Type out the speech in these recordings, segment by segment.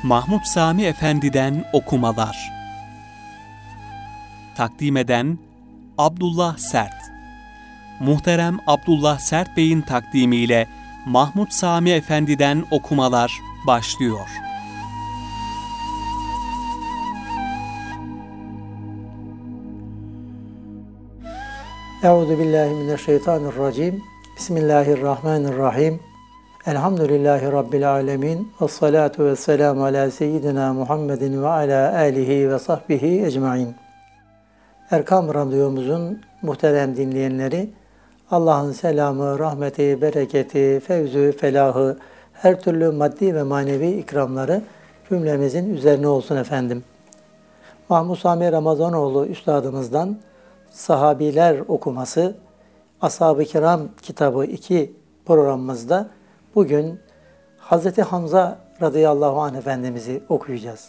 Mahmud Sami Efendi'den okumalar. Takdim eden Abdullah Sert. Muhterem Abdullah Sert Bey'in takdimiyle Mahmud Sami Efendi'den okumalar başlıyor. Euzubillahimineşşeytanirracim. Bismillahirrahmanirrahim. Elhamdülillahi Rabbil alemin. Vessalatu vesselamu ala seyyidina Muhammedin ve ala alihi ve sahbihi ecmain. Erkam Radyomuzun muhterem dinleyenleri, Allah'ın selamı, rahmeti, bereketi, fevzü, felahı, her türlü maddi ve manevi ikramları cümlemizin üzerine olsun efendim. Mahmud Sami Ramazanoğlu Üstadımızdan Sahabiler okuması, Ashab-ı Kiram kitabı 2 programımızda bugün Hz. Hamza radıyallahu anh Efendimiz'i okuyacağız.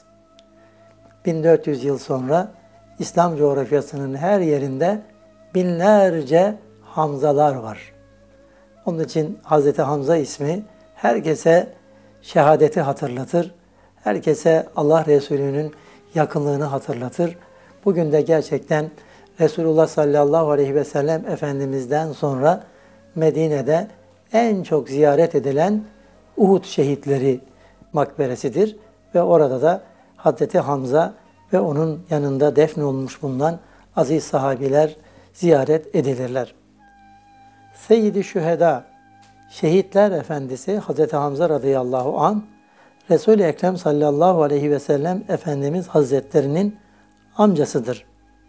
1400 yıl sonra İslam coğrafyasının her yerinde binlerce Hamzalar var. Onun için Hz. Hamza ismi herkese şehadeti hatırlatır, herkese Allah Resulü'nün yakınlığını hatırlatır. Bugün de gerçekten Resulullah sallallahu aleyhi ve sellem Efendimiz'den sonra Medine'de en çok ziyaret edilen Uhud şehitleri makberesidir. Ve orada da Hazreti Hamza ve onun yanında defnolmuş bulunan aziz sahabiler ziyaret edilirler. Seyyid-i Şüheda, Şehitler Efendisi Hazreti Hamza radıyallahu anh, Resul-i Ekrem sallallahu aleyhi ve sellem Efendimiz Hazretlerinin amcasıdır.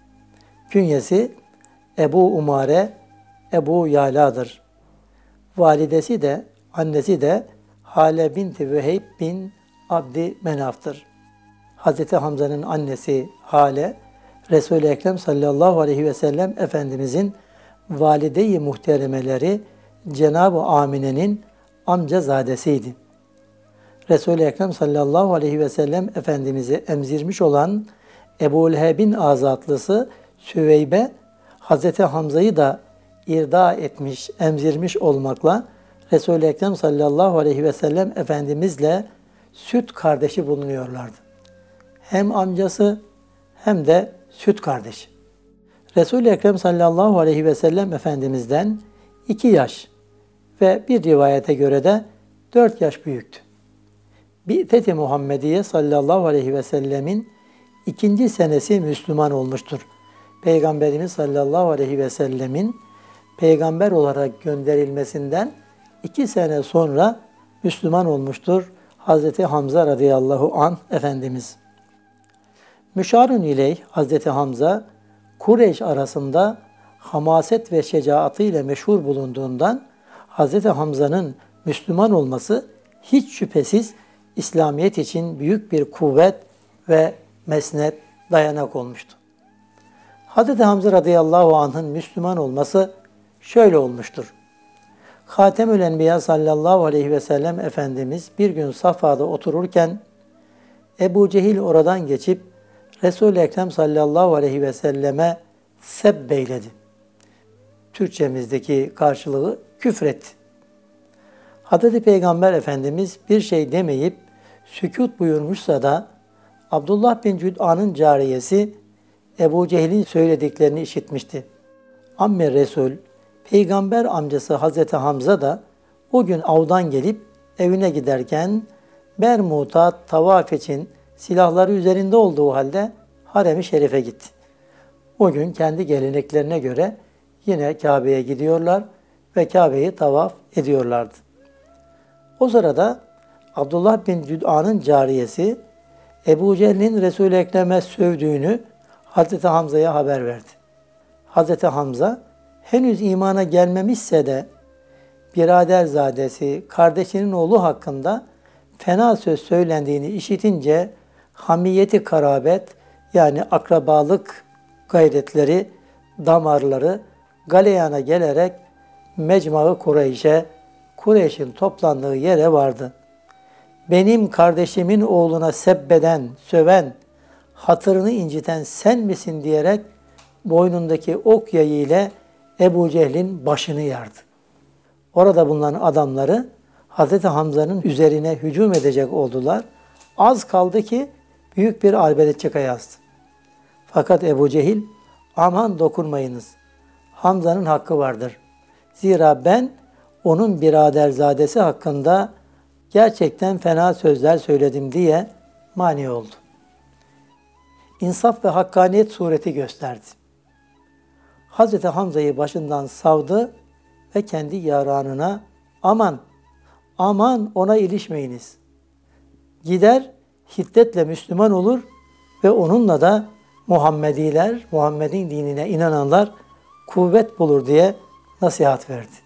Künyesi Ebu Umare, Ebu Yala'dır. Validesi de, annesi de Hale binti Veheyb bin Abdi Menaf'tır. Hz. Hamza'nın annesi Hale, Resul-i Ekrem sallallahu aleyhi ve sellem Efendimizin valide-i muhteremeleri Cenab-ı Amine'nin amcazadesiydi. Resul-i Ekrem sallallahu aleyhi ve sellem Efendimiz'i emzirmiş olan Ebu Leheb'in azatlısı Süveybe, Hz. Hamza'yı da irda etmiş, emzirmiş olmakla Resul-i Ekrem sallallahu aleyhi ve sellem Efendimizle süt kardeşi bulunuyorlardı. Hem amcası hem de süt kardeşi. Resul-i Ekrem sallallahu aleyhi ve sellem Efendimiz'den 2 yaş ve bir rivayete göre de 4 yaş büyüktü. Bi'tet-i Muhammediye sallallahu aleyhi ve sellemin 2. senesi Müslüman olmuştur. Peygamberimiz sallallahu aleyhi ve sellemin peygamber olarak gönderilmesinden 2 sene sonra Müslüman olmuştur Hazreti Hamza radıyallahu anh Efendimiz. Müşarun ileyh Hazreti Hamza, Kureyş arasında hamaset ve şecaatı ile meşhur bulunduğundan Hazreti Hamza'nın Müslüman olması hiç şüphesiz İslamiyet için büyük bir kuvvet ve mesnet, dayanak olmuştu. Hazreti Hamza radıyallahu anh'ın Müslüman olması şöyle olmuştur. Hatemül Enbiya sallallahu aleyhi ve sellem Efendimiz bir gün Safa'da otururken Ebu Cehil oradan geçip Resul-i Ekrem sallallahu aleyhi ve selleme sebbeyledi. Türkçemizdeki karşılığı küfretti. Hazreti Peygamber Efendimiz bir şey demeyip sükût buyurmuşsa da Abdullah bin Cüd'an'ın cariyesi Ebu Cehil'in söylediklerini işitmişti. Amme Resul, Peygamber amcası Hazreti Hamza da o gün avdan gelip evine giderken Bermud'a tavaf için silahları üzerinde olduğu halde Harem-i Şerif'e gitti. O gün kendi geleneklerine göre yine Kabe'ye gidiyorlar ve Kabe'yi tavaf ediyorlardı. O sırada Abdullah bin Cüd'an'ın cariyesi Ebu Cehil'in Resul-i Ekrem'e sövdüğünü Hazreti Hamza'ya haber verdi. Hazreti Hamza henüz imana gelmemişse de biraderzadesi, kardeşinin oğlu hakkında fena söz söylendiğini işitince hamiyeti karabet yani akrabalık gayretleri, damarları galeyana gelerek Mecma-ı Kureyş'e, Kureyş'in toplandığı yere vardı. Benim kardeşimin oğluna sebbeden, söven, hatırını inciten sen misin diyerek boynundaki ok yayı ile Ebu Cehil'in başını yardı. Orada bulunan adamları Hz. Hamza'nın üzerine hücum edecek oldular. Az kaldı ki büyük bir arbelet yazdı. Fakat Ebu Cehil, aman dokunmayınız, Hamza'nın hakkı vardır. Zira ben onun biraderzadesi hakkında gerçekten fena sözler söyledim diye mani oldu. İnsaf ve hakkaniyet sureti gösterdi. Hazreti Hamza'yı başından savdı ve kendi yaranına aman ona ilişmeyiniz. Gider hiddetle Müslüman olur ve onunla da Muhammediler, Muhammed'in dinine inananlar kuvvet bulur diye nasihat verdi.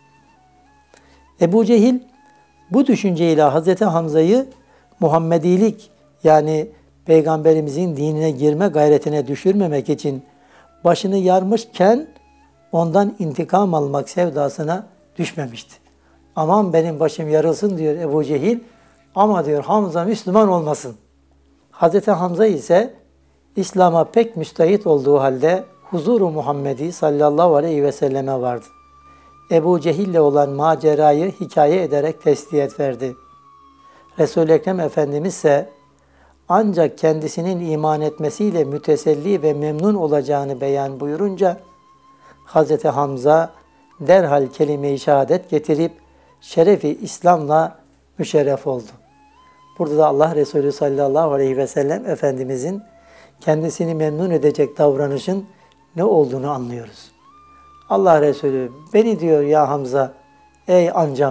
Ebu Cehil bu düşünceyle Hazreti Hamza'yı Muhammedilik yani Peygamberimizin dinine girme gayretine düşürmemek için başını yarmışken ondan intikam almak sevdasına düşmemişti. Aman benim başım yarılsın diyor Ebu Cehil ama diyor Hamza Müslüman olmasın. Hazreti Hamza ise İslam'a pek müstahit olduğu halde huzuru Muhammedi sallallahu aleyhi ve selleme vardı. Ebu Cehil'le olan macerayı hikaye ederek tesliyet verdi. Resul-i Ekrem Efendimiz ise ancak kendisinin iman etmesiyle müteselli ve memnun olacağını beyan buyurunca Hazreti Hamza derhal kelime-i şehadet getirip şerefi İslam'la müşerref oldu. Burada da Allah Resulü sallallahu aleyhi ve sellem Efendimizin kendisini memnun edecek davranışın ne olduğunu anlıyoruz. Allah Resulü beni diyor ya Hamza, ey amcam,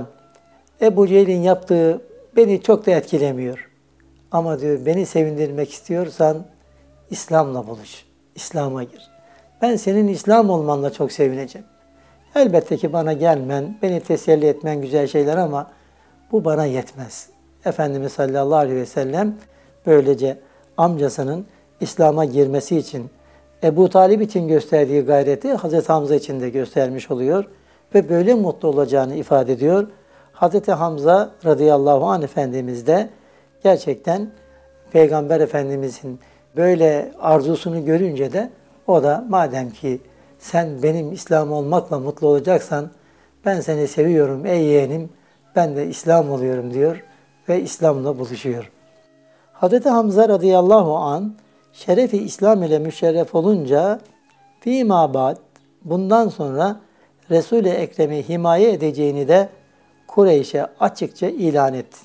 Ebu Cehil'in yaptığı beni çok da etkilemiyor. Ama diyor beni sevindirmek istiyorsan İslam'la buluş, İslam'a gir. Ben senin İslam olmanla çok sevineceğim. Elbette ki bana gelmen, beni teselli etmen güzel şeyler ama bu bana yetmez. Efendimiz sallallahu aleyhi ve sellem böylece amcasının İslam'a girmesi için Ebu Talib için gösterdiği gayreti Hazreti Hamza için de göstermiş oluyor ve böyle mutlu olacağını ifade ediyor. Hazreti Hamza radıyallahu anh Efendimiz de gerçekten Peygamber Efendimizin böyle arzusunu görünce de o da madem ki sen benim İslam olmakla mutlu olacaksan ben seni seviyorum ey yeğenim, ben de İslam oluyorum diyor ve İslam'la buluşuyor. Hazreti Hamza radıyallahu anh şerefi İslam ile müşerref olunca fîmâ ba'd bundan sonra Resul-i Ekrem'i himaye edeceğini de Kureyş'e açıkça ilan etti.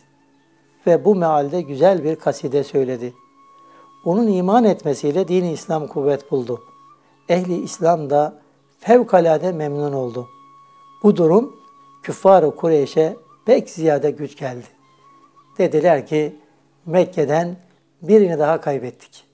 Ve bu mealde güzel bir kaside söyledi. Onun iman etmesiyle din-i İslam kuvvet buldu. Ehli İslam da fevkalade memnun oldu. Bu durum küffar-ı Kureyş'e pek ziyade güç geldi. Dediler ki Mekke'den birini daha kaybettik.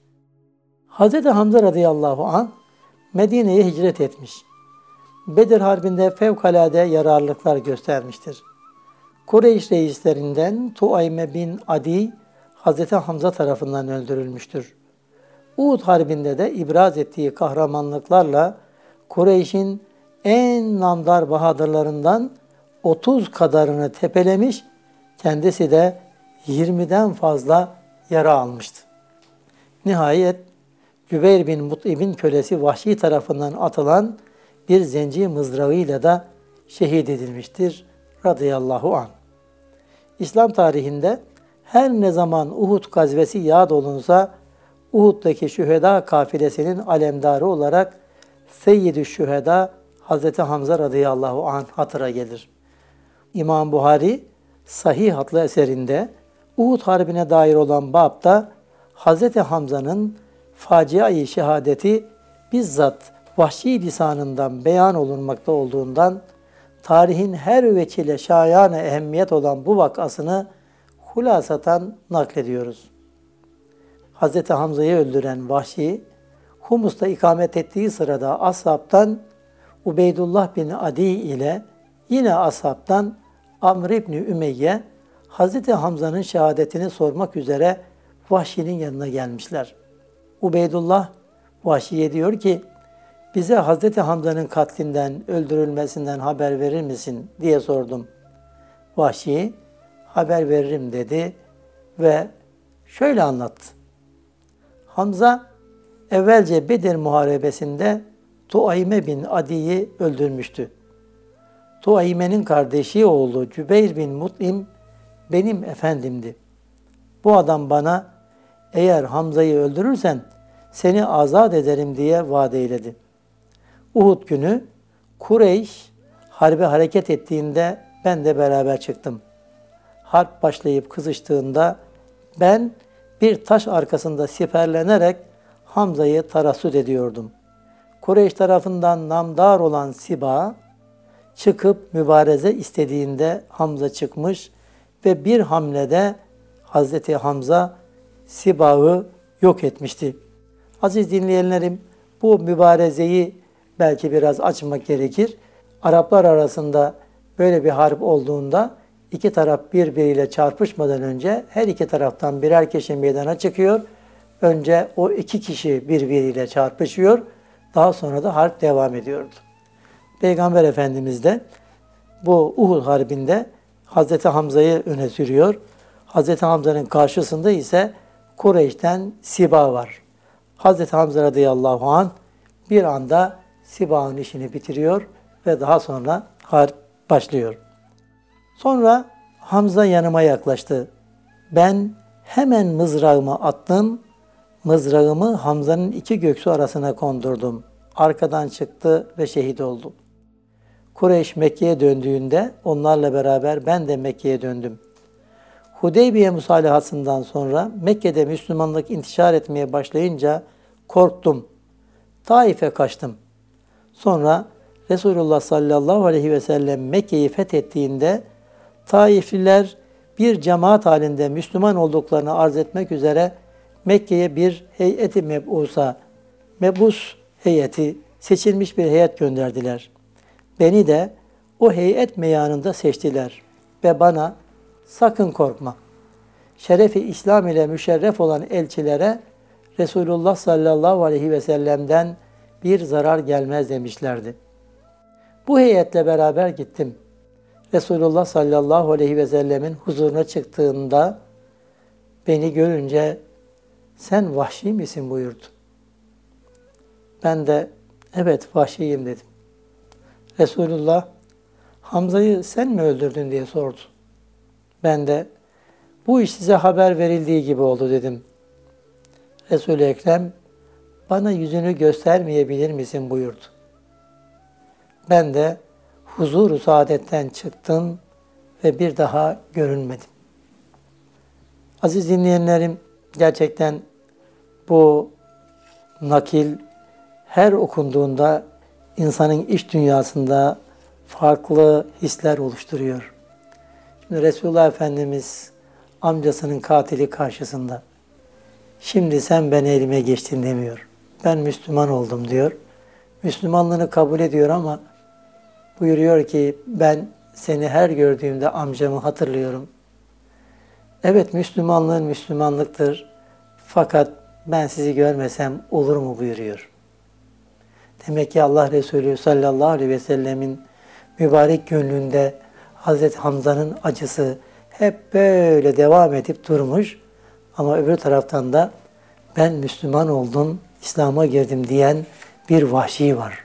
Hz. Hamza radıyallahu anh Medine'ye hicret etmiş. Bedir Harbi'nde fevkalade yararlılıklar göstermiştir. Kureyş reislerinden Tuayme bin Adi Hz. Hamza tarafından öldürülmüştür. Uhud Harbi'nde de ibraz ettiği kahramanlıklarla Kureyş'in en namdar bahadırlarından 30 kadarını tepelemiş, kendisi de 20'den fazla yara almıştı. Nihayet Cübeyr bin Mut'im'in kölesi Vahşi tarafından atılan bir zenci mızrağıyla da şehit edilmiştir radıyallahu anh. İslam tarihinde her ne zaman Uhud gazvesi yad olunsa Uhud'daki şüheda kafilesinin alemdarı olarak Seyyid-i Şüheda Hazreti Hamza radıyallahu anh hatıra gelir. İmam Buhari Sahih adlı eserinde Uhud Harbi'ne dair olan babda Hazreti Hamza'nın facia-i şehadeti bizzat vahşi lisanından beyan olunmakta olduğundan tarihin her veçile şayane ehemmiyet olan bu vakasını hulasatan naklediyoruz. Hazreti Hamza'yı öldüren Vahşi, Humus'ta ikamet ettiği sırada ashabtan Ubeydullah bin Adi ile yine ashabtan Amr İbni Ümeyye, Hazreti Hamza'nın şehadetini sormak üzere Vahşi'nin yanına gelmişler. Ubeydullah Vahşi'ye diyor ki, bize Hazreti Hamza'nın katlinden, öldürülmesinden haber verir misin diye sordum. Vahşi, haber veririm dedi ve şöyle anlattı. Hamza, evvelce Bedir Muharebesi'nde Tuayme bin Adi'yi öldürmüştü. Tuayme'nin kardeşi oğlu Cübeyr bin Mut'im benim efendimdi. Bu adam bana eğer Hamza'yı öldürürsen seni azat ederim diye vaat eyledi. Uhud günü Kureyş harbe hareket ettiğinde ben de beraber çıktım. Harp başlayıp kızıştığında ben bir taş arkasında siperlenerek Hamza'yı tarassut ediyordum. Kureyş tarafından namdar olan Siba çıkıp mübareze istediğinde Hamza çıkmış ve bir hamlede Hazreti Hamza Siba'yı yok etmişti. Aziz dinleyenlerim, bu mübarezeyi belki biraz açmak gerekir. Araplar arasında böyle bir harp olduğunda iki taraf birbiriyle çarpışmadan önce her iki taraftan birer kişi meydana çıkıyor. Önce o iki kişi birbiriyle çarpışıyor. Daha sonra da harp devam ediyordu. Peygamber Efendimiz de bu Uhud Harbi'nde Hazreti Hamza'yı öne sürüyor. Hazreti Hamza'nın karşısında ise Kureyş'ten Siba var. Hazreti Hamza radıyallahu anh bir anda Siba'nın işini bitiriyor ve daha sonra harp başlıyor. Sonra Hamza yanıma yaklaştı. Ben hemen mızrağımı attım. Mızrağımı Hamza'nın iki göksu arasına kondurdum. Arkadan çıktı ve şehit oldu. Kureyş Mekke'ye döndüğünde onlarla beraber ben de Mekke'ye döndüm. Hudeybiye musalahasından sonra Mekke'de Müslümanlık intişar etmeye başlayınca korktum. Taif'e kaçtım. Sonra Resulullah sallallahu aleyhi ve sellem Mekke'yi fethettiğinde Taifliler bir cemaat halinde Müslüman olduklarını arz etmek üzere Mekke'ye bir heyeti mebus heyeti, seçilmiş bir heyet gönderdiler. Beni de o heyet meyanında seçtiler ve bana sakın korkma. Şerefi İslam ile müşerref olan elçilere Resulullah sallallahu aleyhi ve sellem'den bir zarar gelmez demişlerdi. Bu heyetle beraber gittim. Resulullah sallallahu aleyhi ve sellemin huzuruna çıktığında beni görünce sen vahşi misin buyurdu. Ben de evet vahşiyim dedim. Resulullah Hamza'yı sen mi öldürdün diye sordu. Ben de bu iş size haber verildiği gibi oldu dedim. Resul-i Ekrem bana yüzünü göstermeyebilir misin buyurdu. Ben de huzur-u saadetten çıktım ve bir daha görünmedim. Aziz dinleyenlerim, gerçekten bu nakil her okunduğunda insanın iç dünyasında farklı hisler oluşturuyor. Şimdi Resulullah Efendimiz amcasının katili karşısında şimdi sen beni elime geçtin demiyor. Ben Müslüman oldum diyor. Müslümanlığını kabul ediyor ama buyuruyor ki ben seni her gördüğümde amcamı hatırlıyorum. Evet Müslümanlığın Müslümanlıktır fakat ben sizi görmesem olur mu buyuruyor. Demek ki Allah Resulü sallallahu aleyhi ve sellemin mübarek gönlünde Hazreti Hamza'nın acısı hep böyle devam edip durmuş. Ama öbür taraftan da ben Müslüman oldum, İslam'a girdim diyen bir vahşi var.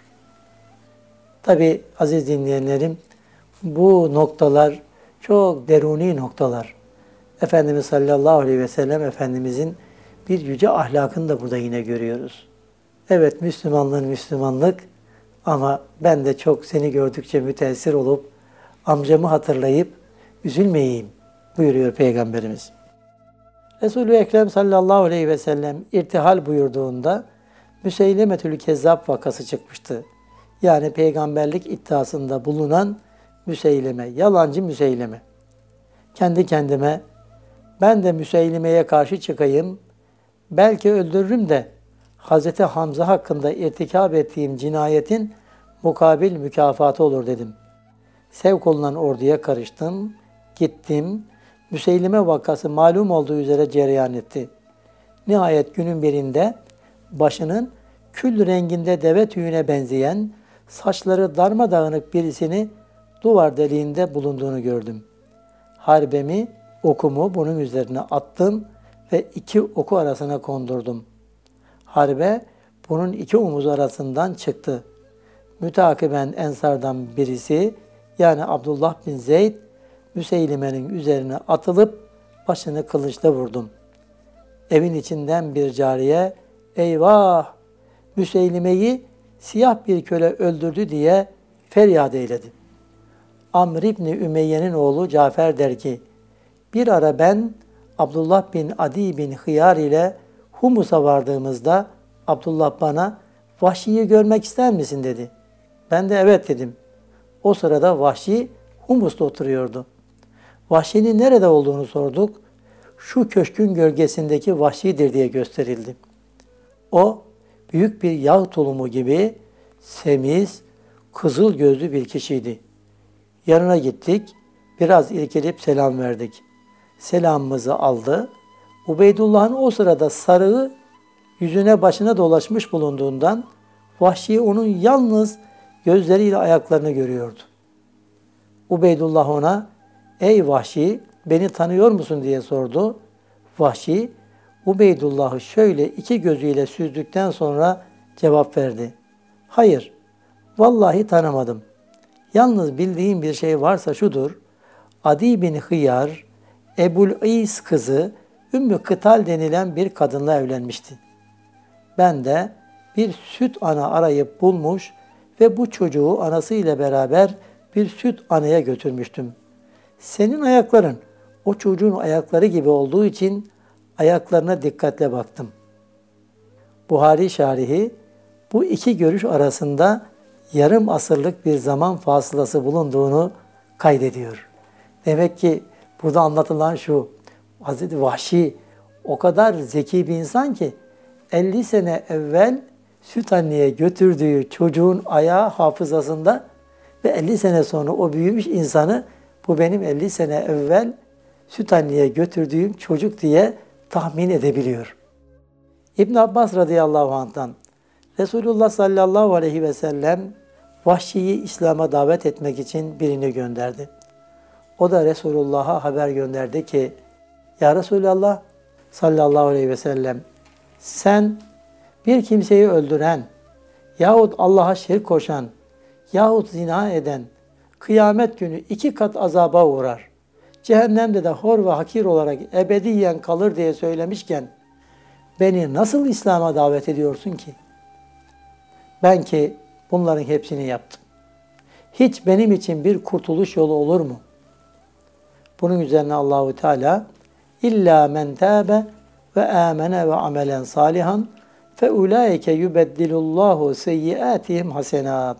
Tabi aziz dinleyenlerim, bu noktalar çok deruni noktalar. Efendimiz sallallahu aleyhi ve sellem Efendimizin bir yüce ahlakını da burada yine görüyoruz. Evet Müslümanlığın Müslümanlık ama ben de çok seni gördükçe müteessir olup amcamı hatırlayıp üzülmeyeyim buyuruyor Peygamberimiz. Resul-i Ekrem sallallahu aleyhi ve sellem irtihal buyurduğunda Müseylemetül Kezzab vakası çıkmıştı. Yani peygamberlik iddiasında bulunan Müseyleme, yalancı Müseyleme. Kendi kendime ben de Müseyleme'ye karşı çıkayım, belki öldürürüm de Hazreti Hamza hakkında irtikab ettiğim cinayetin mukabil mükafatı olur dedim. Sevk olunan orduya karıştım, gittim. Müseylime vakası malum olduğu üzere cereyan etti. Nihayet günün birinde başının kül renginde deve tüyüne benzeyen, saçları darmadağınık birisini duvar deliğinde bulunduğunu gördüm. Harbemi, okumu bunun üzerine attım ve iki oku arasına kondurdum. Harbe bunun iki omuz arasından çıktı. Mütakiben ensardan birisi yani Abdullah bin Zeyd Müseylime'nin üzerine atılıp başını kılıçla vurdum. Evin içinden bir cariye, eyvah, Müseylime'yi siyah bir köle öldürdü diye feryat eyledi. Amr İbni Ümeyye'nin oğlu Cafer der ki, bir ara ben Abdullah bin Adi bin Hıyar ile Humus'a vardığımızda Abdullah bana Vahşi'yi görmek ister misin dedi. Ben de evet dedim. O sırada Vahşi Humus'ta oturuyordu. Vahşi'nin nerede olduğunu sorduk. Şu köşkün gölgesindeki Vahşi'dir diye gösterildi. O büyük bir yağ tulumu gibi semiz, kızıl gözlü bir kişiydi. Yanına gittik, biraz irkilip selam verdik. Selamımızı aldı. Ubeydullah'ın o sırada sarığı yüzüne başına dolaşmış bulunduğundan Vahşi onun yalnız gözleriyle ayaklarını görüyordu. Ubeydullah ona, ey Vahşi beni tanıyor musun diye sordu. Vahşi, Ubeydullah'ı şöyle iki gözüyle süzdükten sonra cevap verdi. Hayır, vallahi tanımadım. Yalnız bildiğim bir şey varsa şudur. Adi bin Hıyar, Ebu'l-İs kızı Ümmü Kıtal denilen bir kadınla evlenmişti. Ben de bir süt ana arayıp bulmuş ve bu çocuğu anası ile beraber bir süt anaya götürmüştüm. Senin ayakların o çocuğun ayakları gibi olduğu için ayaklarına dikkatle baktım. Buhari şarihi bu iki görüş arasında yarım asırlık bir zaman fasılası bulunduğunu kaydediyor. Demek ki burada anlatılan şu, Hazreti Vahşi o kadar zeki bir insan ki 50 sene evvel süt anneye götürdüğü çocuğun ayağı hafızasında ve 50 sene sonra o büyümüş insanı bu benim 50 sene evvel süt anneye götürdüğüm çocuk diye tahmin edebiliyor. İbn Abbas radıyallahu anh'tan Resulullah sallallahu aleyhi ve sellem Vahşi'yi İslam'a davet etmek için birini gönderdi. O da Resulullah'a haber gönderdi ki, ya Resulallah sallallahu aleyhi ve sellem, sen bir kimseyi öldüren yahut Allah'a şirk koşan yahut zina eden kıyamet günü 2 kat azaba uğrar. Cehennemde de hor ve hakir olarak ebediyen kalır diye söylemişken beni nasıl İslam'a davet ediyorsun ki? Ben ki bunların hepsini yaptım. Hiç benim için bir kurtuluş yolu olur mu? Bunun üzerine Allahu Teala İlla men tâbe ve âmene ve amelen salihan fe ulaike yubeddilullahu seyyiatihim hasenat.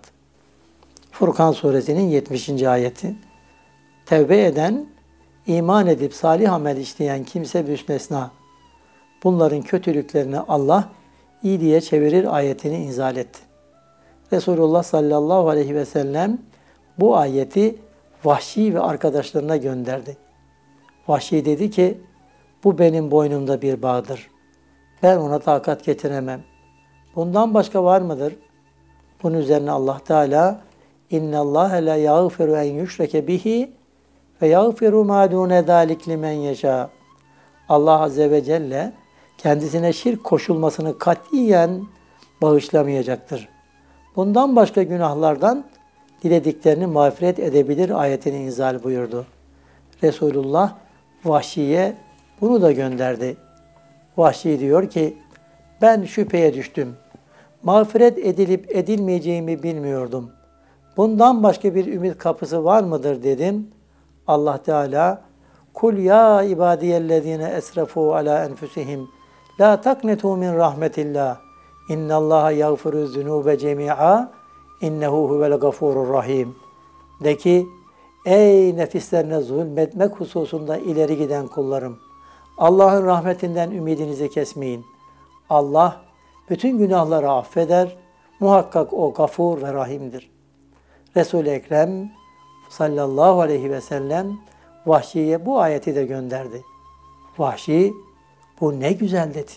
Furkan suresinin 70. ayeti. Tevbe eden, iman edip salih amel işleyen kimse müstesna. Bunların kötülüklerini Allah iyiliğe çevirir ayetini inzal etti. Resulullah sallallahu aleyhi ve sellem bu ayeti Vahşi ve arkadaşlarına gönderdi. Vahşi dedi ki, bu benim boynumda bir bağdır. Ben ona takat getiremem. Bundan başka var mıdır? Bunun üzerine Allah Teala İnna Allah la yağfiru en yüşreke bihi ve yağfiru ma dune zalik limen yeşâ. Allah Azze ve Celle kendisine şirk koşulmasını katiyen bağışlamayacaktır. Bundan başka günahlardan dilediklerini mağfiret edebilir ayetini inzal buyurdu. Resulullah Vahşi'ye bunu da gönderdi. Vahşi diyor ki, ben şüpheye düştüm. Mağfiret edilip edilmeyeceğimi bilmiyordum. Bundan başka bir ümit kapısı var mıdır dedim. Allah Teala, Kul ya ibadiyellezine esrafu ala enfusihim la taknetu min rahmetillah. İnnallaha yağfiru zunube cemi'a innehu huvel gafurur rahim. De ki, ey nefislerine zulmetmek hususunda ileri giden kullarım, Allah'ın rahmetinden ümidinizi kesmeyin. Allah bütün günahları affeder, muhakkak o gafur ve rahimdir. Resul-i Ekrem sallallahu aleyhi ve sellem Vahşi'ye bu ayeti de gönderdi. Vahşi, bu ne güzel dedi.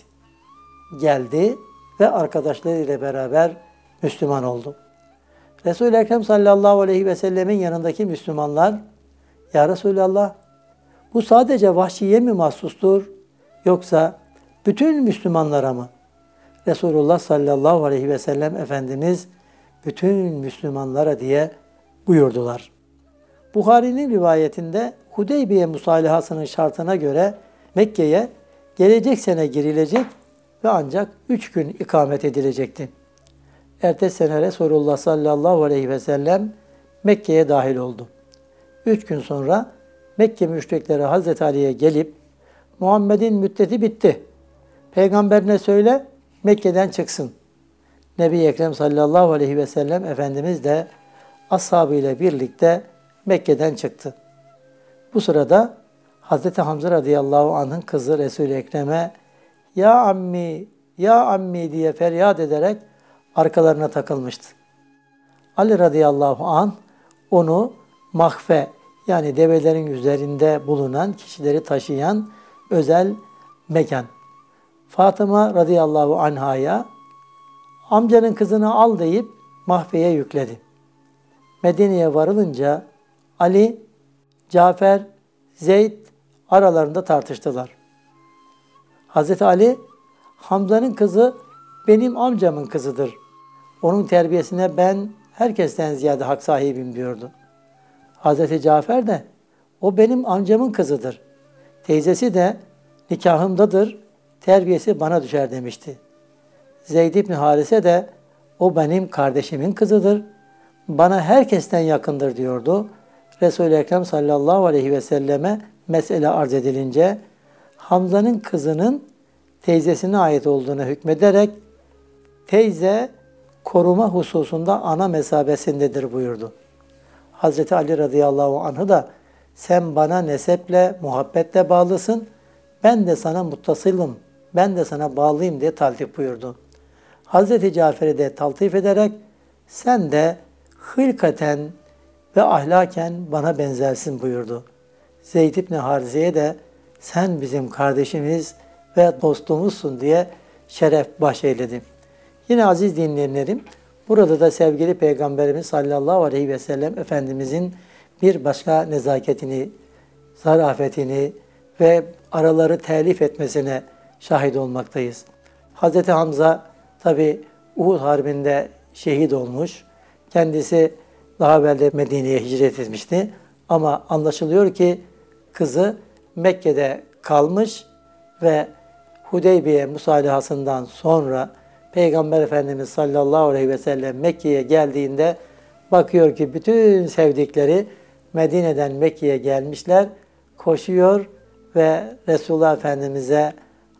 Geldi ve arkadaşlarıyla beraber Müslüman oldu. Resul-i Ekrem sallallahu aleyhi ve sellemin yanındaki Müslümanlar, ya Resulallah, bu sadece Vahşi'ye mi mahsustur, yoksa bütün Müslümanlara mı? Resulullah sallallahu aleyhi ve sellem Efendimiz, bütün Müslümanlara diye buyurdular. Buhari'nin rivayetinde Hudeybiye musalahasının şartına göre Mekke'ye gelecek sene girilecek ve ancak 3 gün ikamet edilecekti. Ertesi sene Resulullah sallallahu aleyhi ve sellem Mekke'ye dahil oldu. 3 gün sonra Mekke müşrikleri Hazreti Ali'ye gelip Muhammed'in müddeti bitti. Peygamberine söyle Mekke'den çıksın. Nebi Ekrem sallallahu aleyhi ve sellem Efendimiz de ashabıyla birlikte Mekke'den çıktı. Bu sırada Hazreti Hamza radıyallahu anh'ın kızı Resul-i Ekrem'e "Ya ammi, ya ammi" diye feryat ederek arkalarına takılmıştı. Ali radıyallahu anh onu mahfe, yani develerin üzerinde bulunan kişileri taşıyan özel mekan. Fatıma radıyallahu anhaya amcanın kızını al deyip mahfeye yükledi. Medine'ye varılınca Ali, Cafer, Zeyd aralarında tartıştılar. Hazreti Ali, Hamza'nın kızı benim amcamın kızıdır. Onun terbiyesine ben herkesten ziyade hak sahibim diyordu. Hazreti Cafer de o benim amcamın kızıdır. Teyzesi de nikahımdadır. Terbiyesi bana düşer demişti. Zeyd ibn Harise de o benim kardeşimin kızıdır. Bana herkesten yakındır diyordu. Resul-i Ekrem sallallahu aleyhi ve selleme mesele arz edilince Hamza'nın kızının teyzesine ait olduğuna hükmederek teyze koruma hususunda ana mesabesindedir buyurdu. Hazreti Ali radıyallahu anh'ı da sen bana neseple, muhabbetle bağlısın, ben de sana muttasılım, ben de sana bağlıyım diye taltif buyurdu. Hazreti Cafer'i de taltif ederek sen de hılkaten ve ahlaken bana benzersin buyurdu. Zeyd ibn Harise'ye de sen bizim kardeşimiz ve dostumuzsun diye şeref bahşeyledi. Yine aziz dinleyenlerim, burada da sevgili Peygamberimiz sallallahu aleyhi ve sellem Efendimizin bir başka nezaketini, zarafetini ve araları telif etmesine şahit olmaktayız. Hazreti Hamza tabi Uhud Harbi'nde şehit olmuş. Kendisi daha evvel de Medine'ye hicret etmişti. Ama anlaşılıyor ki kızı Mekke'de kalmış ve Hudeybiye musalahasından sonra Peygamber Efendimiz sallallahu aleyhi ve sellem Mekke'ye geldiğinde bakıyor ki bütün sevdikleri Medine'den Mekke'ye gelmişler. Koşuyor ve Resulullah Efendimiz'e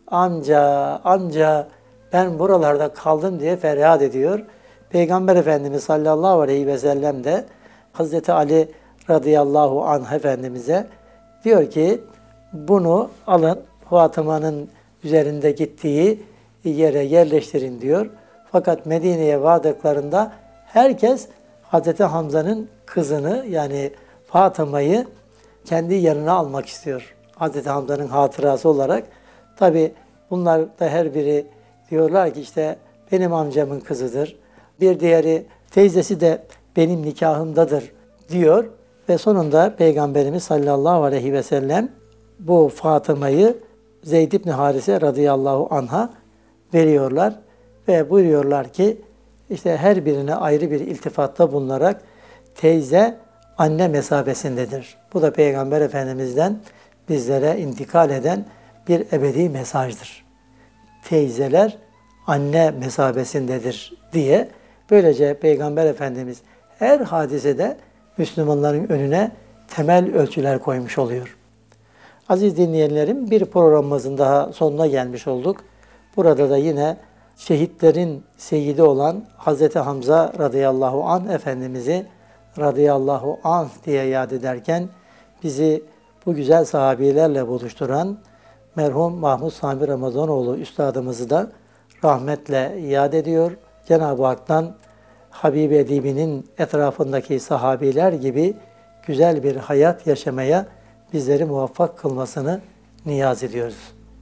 amca ben buralarda kaldım diye feryat ediyor. Peygamber Efendimiz sallallahu aleyhi ve sellem de Hazreti Ali radıyallahu anh Efendimiz'e diyor ki bunu alın Fatıma'nın üzerinde gittiği yere yerleştirin diyor. Fakat Medine'ye vardıklarında herkes Hazreti Hamza'nın kızını yani Fatıma'yı kendi yanına almak istiyor. Hazreti Hamza'nın hatırası olarak. Tabi bunlar da her biri diyorlar ki işte benim amcamın kızıdır. Bir diğeri teyzesi de benim nikahımdadır diyor. Ve sonunda Peygamberimiz sallallahu aleyhi ve sellem bu Fatıma'yı Zeyd ibn Harise radıyallahu anh'a veriyorlar. Ve buyuruyorlar ki işte her birine ayrı bir iltifatta bulunarak teyze anne mesabesindedir. Bu da Peygamber Efendimiz'den bizlere intikal eden bir ebedi mesajdır. Teyzeler anne mesabesindedir diye böylece Peygamber Efendimiz her hadisede Müslümanların önüne temel ölçüler koymuş oluyor. Aziz dinleyenlerim, bir programımızın daha sonuna gelmiş olduk. Burada da yine şehitlerin seyyidi olan Hazreti Hamza radıyallahu anh Efendimiz'i radıyallahu anh diye yad ederken bizi bu güzel sahabilerle buluşturan merhum Mahmud Sami Ramazanoğlu üstadımızı da rahmetle yad ediyor. Cenab-ı Hak'tan Habib-i Edibi'nin etrafındaki sahabiler gibi güzel bir hayat yaşamaya bizleri muvaffak kılmasını niyaz ediyoruz.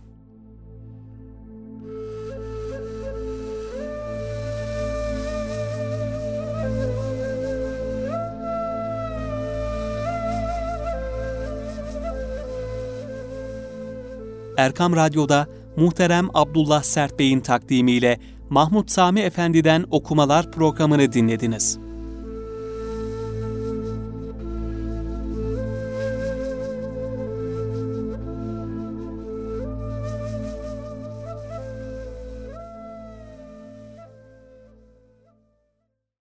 Erkam Radyo'da muhterem Abdullah Sert Bey'in takdimiyle Mahmud Sami Efendi'den okumalar programını dinlediniz.